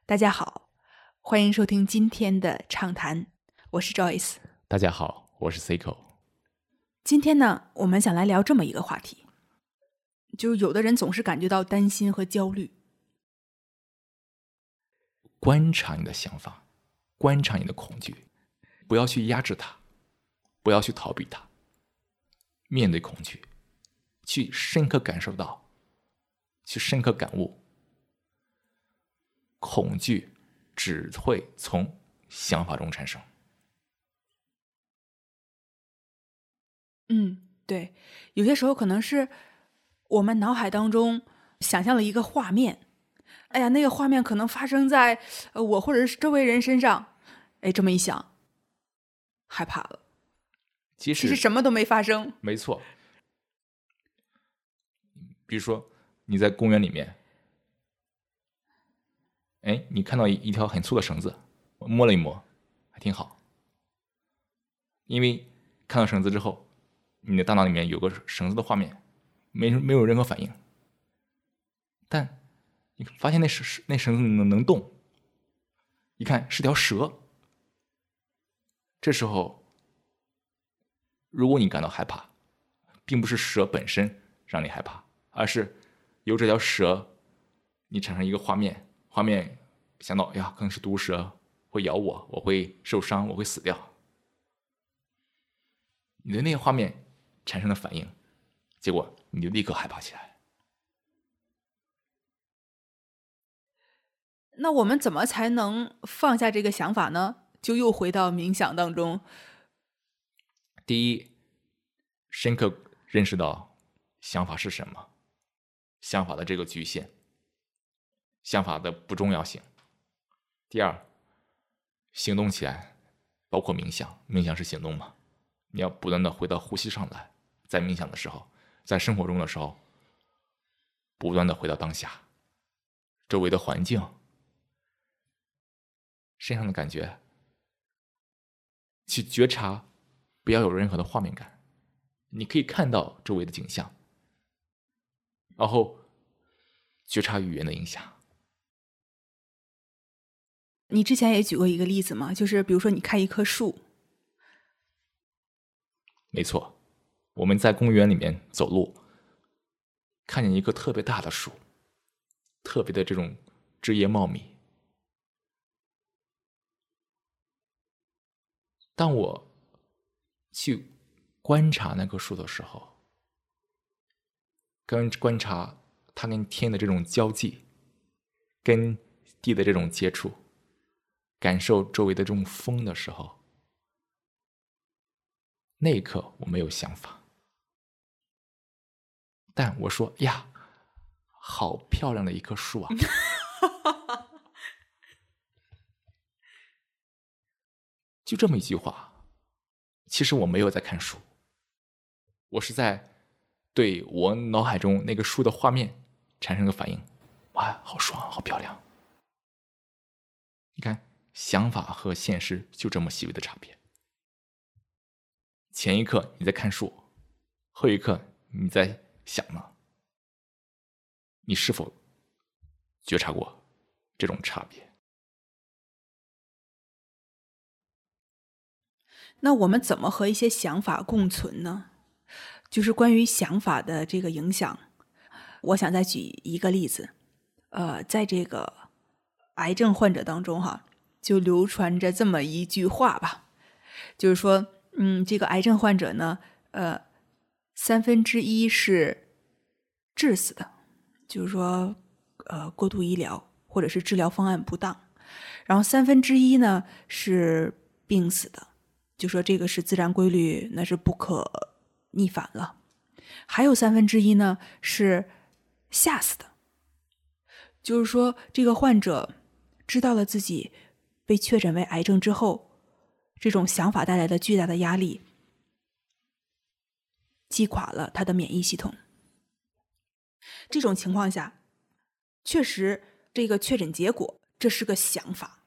大家好，欢迎收听今天的畅谈，我是 Joyce。 大家好，我是 Seiko。 今天呢，我们想来聊这么一个话题，就是有的人总是感觉到担心和焦虑。 观察你的想法，观察你的恐惧，不要去压制它，不要去逃避它。面对恐惧，去深刻感受到，去深刻感悟，恐惧只会从想法中产生。 对，有些时候可能是我们脑海当中想象了一个画面，哎呀，那个画面可能发生在我或者是周围人身上，哎，这么一想，害怕了。其实什么都没发生。 没错。比如说你在公园里面，你看到一条很粗的绳子，摸了一摸，还挺好。因为看到绳子之后，你的大脑里面有个绳子的画面，没有任何反应。但你发现那绳子能动，一看是条蛇。这时候，如果你感到害怕，并不是蛇本身让你害怕，而是由这条蛇，你产生一个画面想到，呀，可能是毒蛇会咬我，我会受伤，我会死掉。你对那个画面产生了反应，结果你就立刻害怕起来。 那我们怎么才能放下这个想法呢？就又回到冥想当中。 第一，深刻认识到想法是什么，想法的这个局限，想法的不重要性。第二，行动起来，包括冥想，冥想是行动嘛，你要不断的回到呼吸上来，在冥想的时候，在生活中的时候，不断的回到当下，周围的环境，身上的感觉，去觉察，不要有任何的画面感，你可以看到周围的景象，然后觉察语言的影响。 你之前也举过一个例子嘛，就是比如说你看一棵树。 没错，我们在公园里面走路，看见一棵特别大的树，特别的这种枝叶茂密。当我去观察那棵树的时候，观察它跟天的这种交际，跟地的这种接触，感受周围的这种风的时候，那一刻我没有想法，但我说呀，好漂亮的一棵树啊！就这么一句话，其实我没有在看书，我是在对我脑海中那个树的画面产生个反应。哇，好爽，好漂亮！你看，想法和现实就这么细微的差别。前一刻你在看树，后一刻你在想呢。你是否觉察过这种差别？ 那我们怎么和一些想法共存呢？就是关于想法的这个影响，我想再举一个例子。在这个癌症患者当中就流传着这么一句话吧，就是说，这个癌症患者呢1/3是致死的，就是说过度医疗或者是治疗方案不当，然后1/3呢是病死的，就说这个是自然规律，那是不可逆反了。还有1/3呢是吓死的，就是说这个患者知道了自己被确诊为癌症之后，这种想法带来的巨大的压力击垮了他的免疫系统。这种情况下，确实这个确诊结果这是个想法，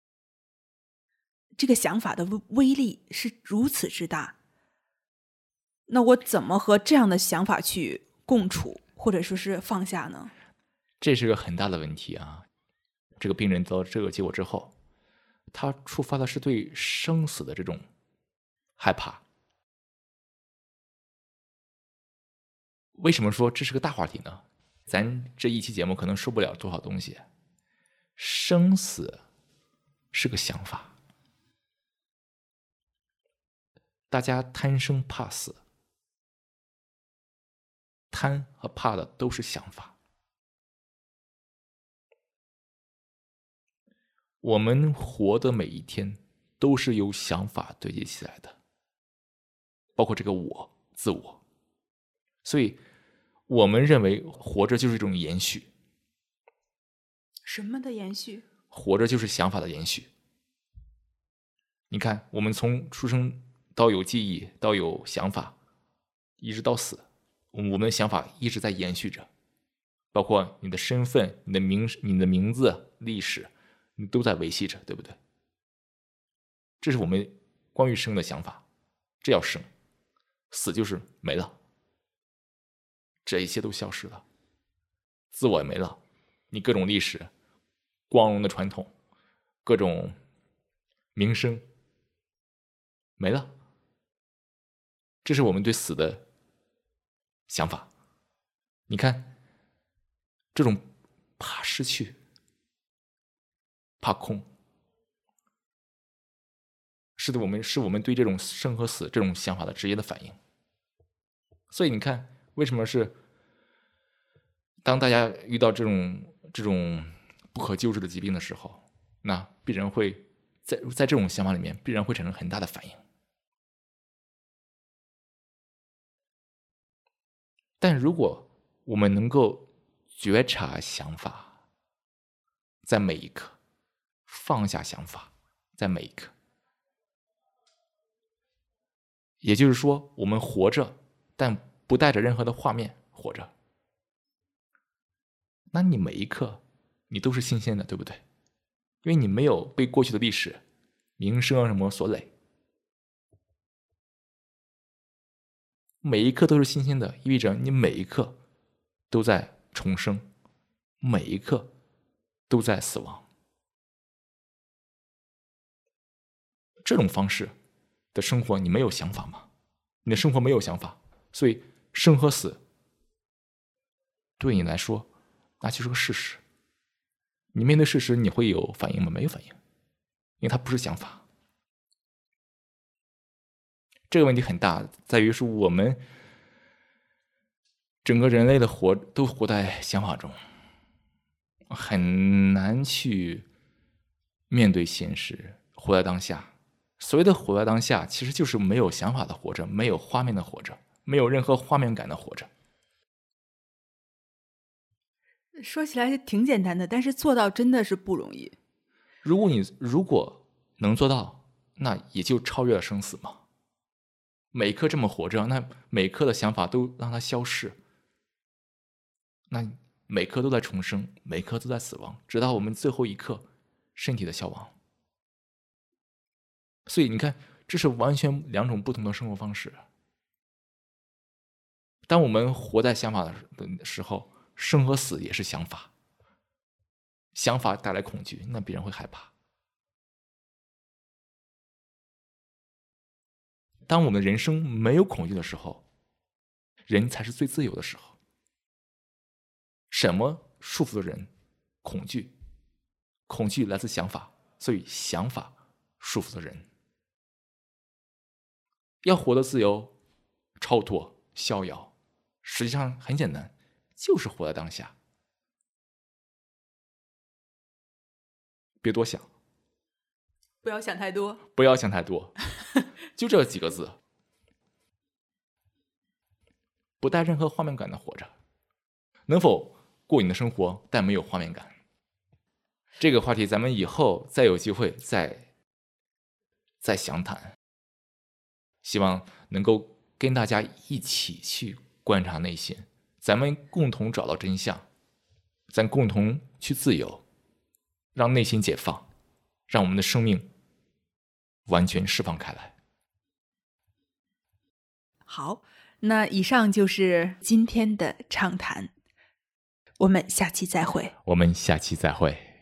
这个想法的威力是如此之大，那我怎么和这样的想法去共处，或者说是放下呢？ 这是个很大的问题啊！ 这个病人得到这个结果之后，他触发的是对生死的这种害怕。为什么说这是个大话题呢？咱这一期节目可能说不了多少东西。生死是个想法，大家贪生怕死，贪和怕的都是想法。我们活的每一天都是由想法堆积起来的，包括这个我，自我。所以我们认为活着就是一种延续。 什么的延续？ 活着就是想法的延续。你看，我们从出生到有记忆，到有想法，一直到死，我们的想法一直在延续着，包括你的身份、你的名字、历史，你都在维系着，对不对？这是我们关于生的想法，这叫生。死就是没了，这一切都消失了，自我也没了，你各种历史、光荣的传统、各种名声没了，这是我们对死的想法。你看，这种怕失去、怕空，是我们对这种生和死这种想法的直接的反应。所以你看，为什么是当大家遇到这种不可救治的疾病的时候，那必然会在这种想法里面必然会产生很大的反应。但如果我们能够觉察想法，在每一刻放下想法，在每一刻，也就是说，我们活着，但不带着任何的画面活着，那你每一刻你都是新鲜的，对不对？因为你没有被过去的历史、名声什么所累，每一刻都是新鲜的，意味着你每一刻都在重生，每一刻都在死亡。这种方式的生活，你没有想法吗？你的生活没有想法，所以生和死对你来说那就是个事实。你面对事实，你会有反应吗？没有反应，因为它不是想法。这个问题很大，在于是我们整个人类的都活在想法中，很难去面对现实，活在当下。所谓的活在当下，其实就是没有想法的活着，没有画面的活着，没有任何画面感的活着。 说起来挺简单的，但是做到真的是不容易。 如果能做到，那也就超越了生死嘛。每一刻这么活着，那每一刻的想法都让它消逝，那每刻都在重生，每刻都在死亡，直到我们最后一刻身体的消亡。所以你看，这是完全两种不同的生活方式。当我们活在想法的时候，生和死也是想法，想法带来恐惧，那别人会害怕。当我们人生没有恐惧的时候，人才是最自由的时候。什么束缚了人？恐惧。恐惧来自想法，所以想法束缚了人。要活得自由、超脱、逍遥，实际上很简单，就是活在当下。别多想， 不要想太多， 不要想太多，就这几个字，不带任何画面感的活着。能否过你的生活，但没有画面感？这个话题咱们以后再有机会再详谈。希望能够跟大家一起去观察内心，咱们共同找到真相，咱共同去自由，让内心解放，让我们的生命完全释放开来。 好，那以上就是今天的畅谈，我们下期再会。 我们下期再会。